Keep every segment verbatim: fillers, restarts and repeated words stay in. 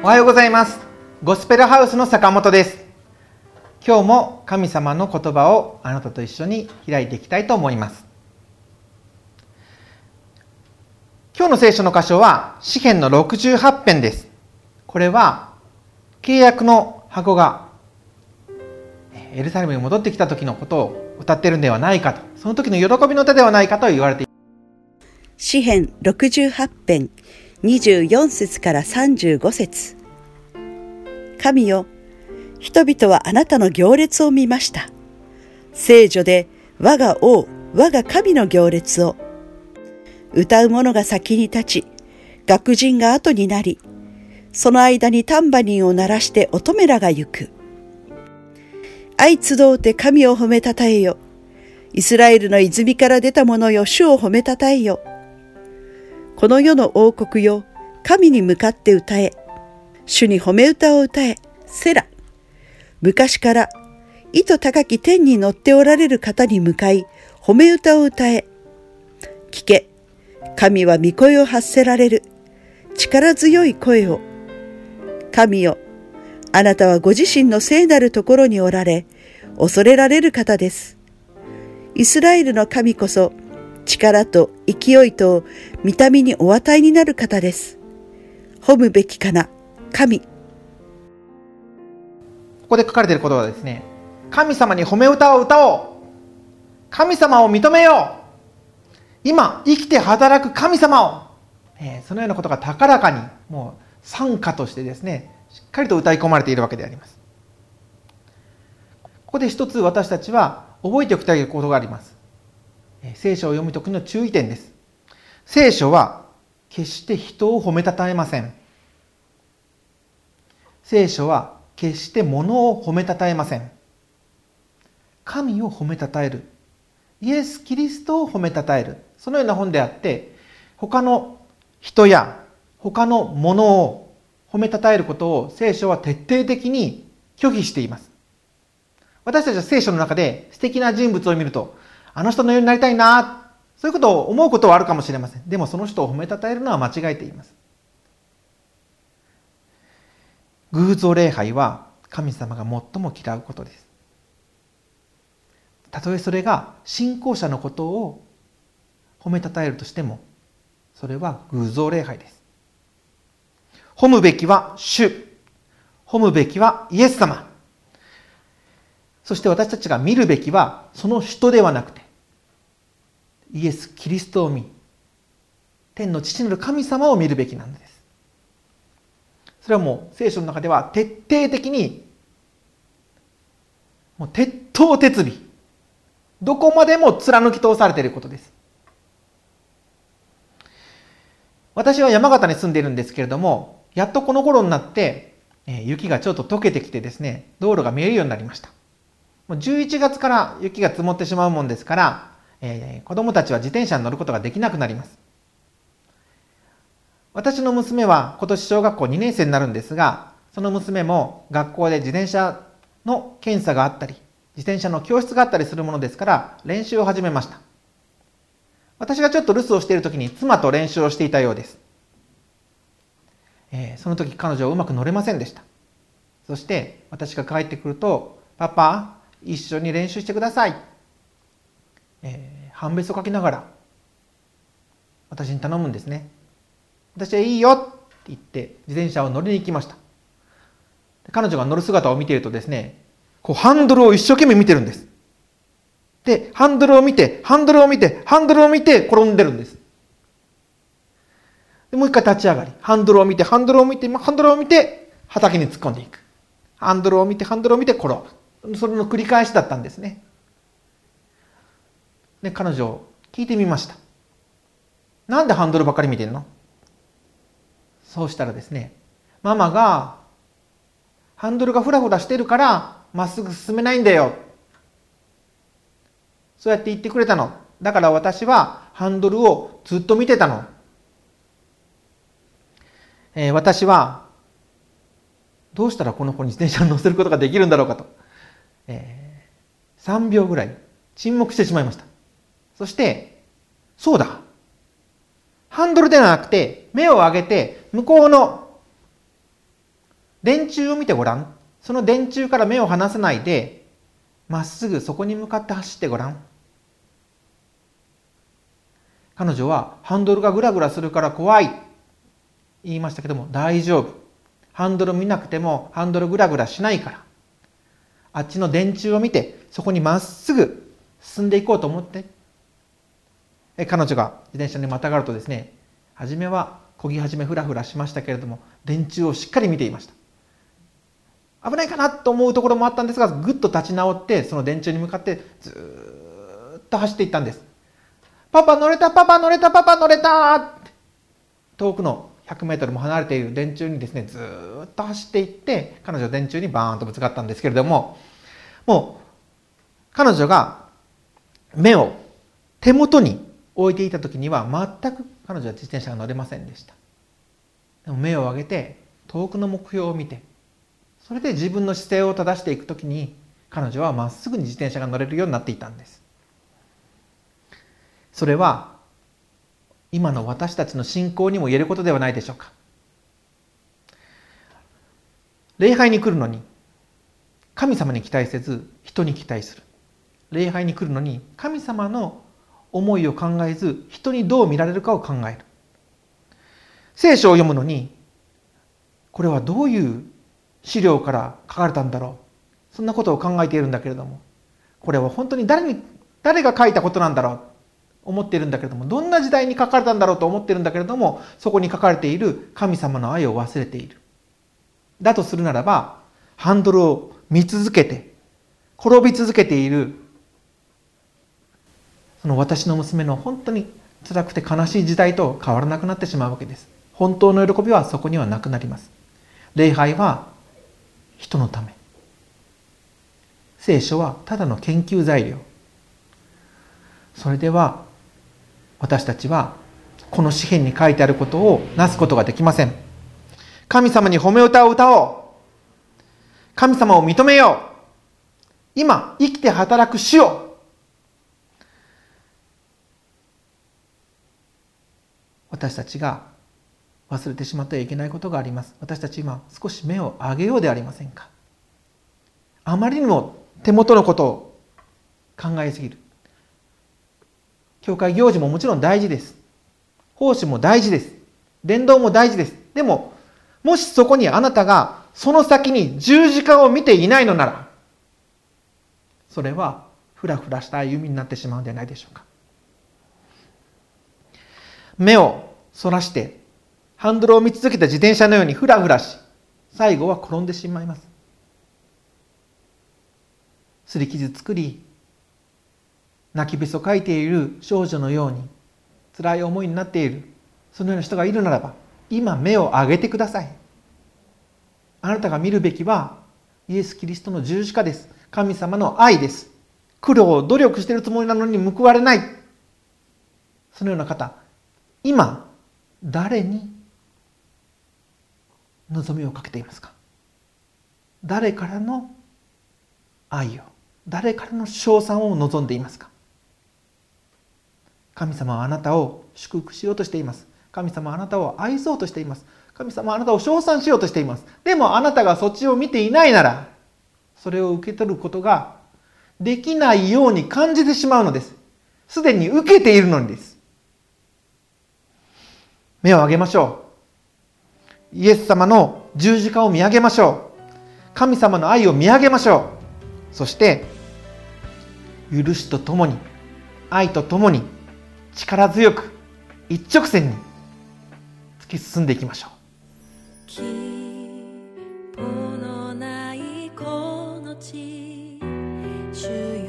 おはようございます。ゴスペルハウスの坂本です。今日も神様の言葉をあなたと一緒に開いていきたいと思います。今日の聖書の箇所は詩編のろくじゅうはち編です。これは契約の箱がエルサレムに戻ってきた時のことを歌っているのではないかと、その時の喜びの歌ではないかと言われています。 詩編ろくじゅうはち編にじゅうよん節からさんじゅうご節。神よ、人々はあなたの行列を見ました。聖女で我が王、我が神の行列を。歌う者が先に立ち、楽人が後になり、その間にタンバリンを鳴らして乙女らが行く。相集うて神を褒めたたえよ。イスラエルの泉から出た者よ、主を褒めたたえよ。この世の王国よ、神に向かって歌え。主に褒め歌を歌え。セラ。昔から意図高き天に乗っておられる方に向かい、褒め歌を歌え。聞け。神は御声を発せられる。力強い声を。神よ、あなたはご自身の聖なるところにおられ、恐れられる方です。イスラエルの神こそ、力と勢いと御霊にお与えになる方です。褒むべきかな、神。 ここで書かれていることはですね、神様に褒め歌を歌おう。神様を認めよう。今生きて働く神様を、えー、そのようなことが高らかにもう賛歌としてですね、しっかりと歌い込まれているわけであります。ここで一つ私たちは覚えておきたいことがあります。えー、聖書を読むときの注意点です。聖書は決して人を褒めたたえません。聖書は決して物を褒めたたえません。神を褒めたたえる。イエス・キリストを褒めたたえる。そのような本であって、他の人や他のものを褒めたたえることを聖書は徹底的に拒否しています。私たちは聖書の中で素敵な人物を見ると、あの人のようになりたいな、そういうことを思うことはあるかもしれません。でもその人を褒めたたえるのは間違えています。偶像礼拝は神様が最も嫌うことです。たとえそれが信仰者のことを褒めたたえるとしても、それは偶像礼拝です。褒むべきは主、褒むべきはイエス様。そして私たちが見るべきはその人ではなくて、イエス・キリストを見、天の父なる神様を見るべきなのです。それはもう聖書の中では徹底的に、もう鉄頭鉄尾、どこまでも貫き通されていることです。私は山形に住んでいるんですけれども、やっとこの頃になって、えー、雪がちょっと溶けてきてですね、道路が見えるようになりました。もうじゅういちがつから雪が積もってしまうもんですから、えー、子供たちは自転車に乗ることができなくなります。私の娘は今年小学校にねん生になるんですが、その娘も学校で自転車の検査があったり、自転車の教室があったりするものですから練習を始めました。私がちょっと留守をしている時に妻と練習をしていたようです。えー、その時彼女はうまく乗れませんでした。そして私が帰ってくると、パパ、一緒に練習してください。えー、半べそかきながら私に頼むんですね。私はいいよって言って自転車を乗りに行きました。彼女が乗る姿を見ているとですね、こうハンドルを一生懸命見てるんです。で、ハンドルを見て、ハンドルを見て、ハンドルを見て転んでるんです。でもう一回立ち上がり、ハンドルを見て、ハンドルを見て、ハンドルを見て、畑に突っ込んでいく。ハンドルを見て、ハンドルを見て転ぶ。それの繰り返しだったんですね。で、彼女を聞いてみました。なんでハンドルばっかり見てんの？そうしたらですね、ママがハンドルがフラフラしてるからまっすぐ進めないんだよ。そうやって言ってくれたの。だから私はハンドルをずっと見てたの。えー、私はどうしたらこの子に自転車に乗せることができるんだろうかと、えー、さんびょうぐらい沈黙してしまいました。そして、そうだ。ハンドルではなくて目を上げて向こうの電柱を見てごらん。その電柱から目を離さないで、まっすぐそこに向かって走ってごらん。彼女はハンドルがグラグラするから怖い言いましたけども、大丈夫。ハンドル見なくてもハンドルグラグラしないから。あっちの電柱を見て、そこにまっすぐ進んでいこうと思って。え彼女が自転車にまたがるとですね、初めは漕ぎ始めフラフラしましたけれども、電柱をしっかり見ていました。危ないかなと思うところもあったんですが、ぐっと立ち直ってその電柱に向かってずーっと走っていったんです。パパ乗れた、パパ乗れた、パパ乗れたって、遠くのひゃくメートルも離れている電柱にですね、ずーっと走っていって、彼女は電柱にバーンとぶつかったんですけれども、もう彼女が目を手元に置いていた時には全く彼女は自転車が乗れませんでした。でも目を上げて遠くの目標を見て、それで自分の姿勢を正していく時に彼女はまっすぐに自転車が乗れるようになっていたんです。それは今の私たちの信仰にも言えることではないでしょうか。礼拝に来るのに神様に期待せず人に期待する。礼拝に来るのに神様の思いを考えず人にどう見られるかを考える。聖書を読むのにこれはどういう資料から書かれたんだろう、そんなことを考えているんだけれども、これは本当に誰に誰が書いたことなんだろう思っているんだけれども、どんな時代に書かれたんだろうと思っているんだけれども、そこに書かれている神様の愛を忘れている。だとするならば、ハンドルを見続けて転び続けているその私の娘の本当に辛くて悲しい時代と変わらなくなってしまうわけです。本当の喜びはそこにはなくなります。礼拝は人のため、聖書はただの研究材料。それでは私たちはこの詩篇に書いてあることをなすことができません。神様に褒め歌を歌おう。神様を認めよう。今生きて働く主よ。私たちが忘れてしまってはいけないことがあります。私たち今少し目を上げようではありませんか。あまりにも手元のことを考えすぎる。教会行事ももちろん大事です。奉仕も大事です。伝道も大事です。でも、もしそこにあなたがその先に十字架を見ていないのなら、それはふらふらした歩みになってしまうんではないでしょうか。目をそらしてハンドルを見続けた自転車のようにふらふらし、最後は転んでしまいます。擦り傷作り、泣きべそかいている少女のように辛い思いになっている、そのような人がいるならば、今目を上げてください。あなたが見るべきはイエス・キリストの十字架です。神様の愛です。苦労努力しているつもりなのに報われない、そのような方、今誰に望みをかけていますか。誰からの愛を、誰からの称賛を望んでいますか。神様はあなたを祝福しようとしています。神様はあなたを愛そうとしています。神様はあなたを称賛しようとしています。でもあなたがそっちを見ていないなら、それを受け取ることができないように感じてしまうのです。すでに受けているのにです。目を上げましょう。イエス様の十字架を見上げましょう。神様の愛を見上げましょう。そして許しとともに、愛とともに、力強く一直線に突き進んでいきましょう。 希望のないこの地、主よ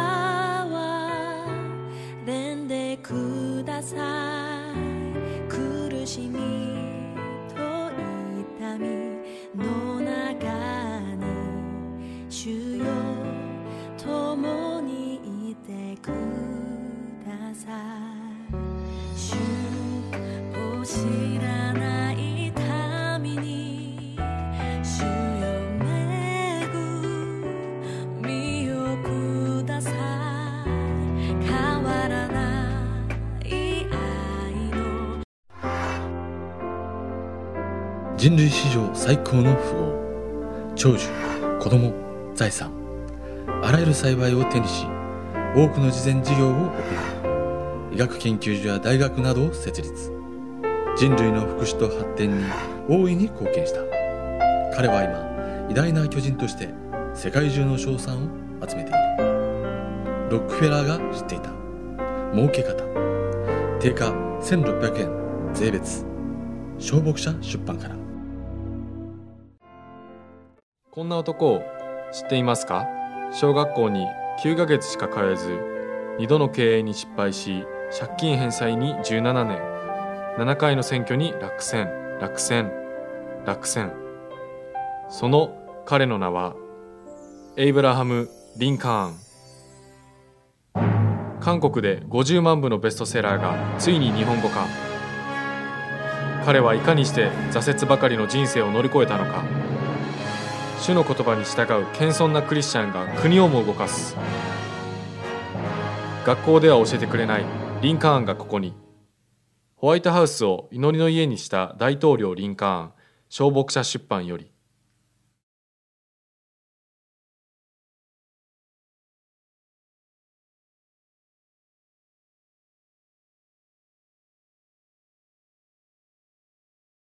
憐れんでください。苦しみと痛みの中に、主よ共にいてください。主を知らない民に、主よ恵みをください。変わらない愛の人類史上最高の富豪、長寿、子供、財産、あらゆる幸いを手にし、多くの慈善事業を行い、医学研究所や大学などを設立。人類の福祉と発展に大いに貢献した。彼は今、偉大な巨人として世界中の称賛を集めている。ロックフェラーが知っていた儲け方。定価せんろっぴゃくえん税別。小牧者出版から。 こんな男を知っていますか？小学校にきゅうかげつしか通えず、にどの経営に失敗し、借金返済にじゅうななねん、ななかいの選挙に落選、落選、落選。その彼の名はエイブラハム・リンカーン。韓国でごじゅうまんぶのベストセラーがついに日本語化。彼はいかにして挫折ばかりの人生を乗り越えたのか。主の言葉に従う謙遜なクリスチャンが国をも動かす。学校では教えてくれないリンカーンがここに。ホワイトハウスを祈りの家にした大統領リンカーン、小牧者出版より。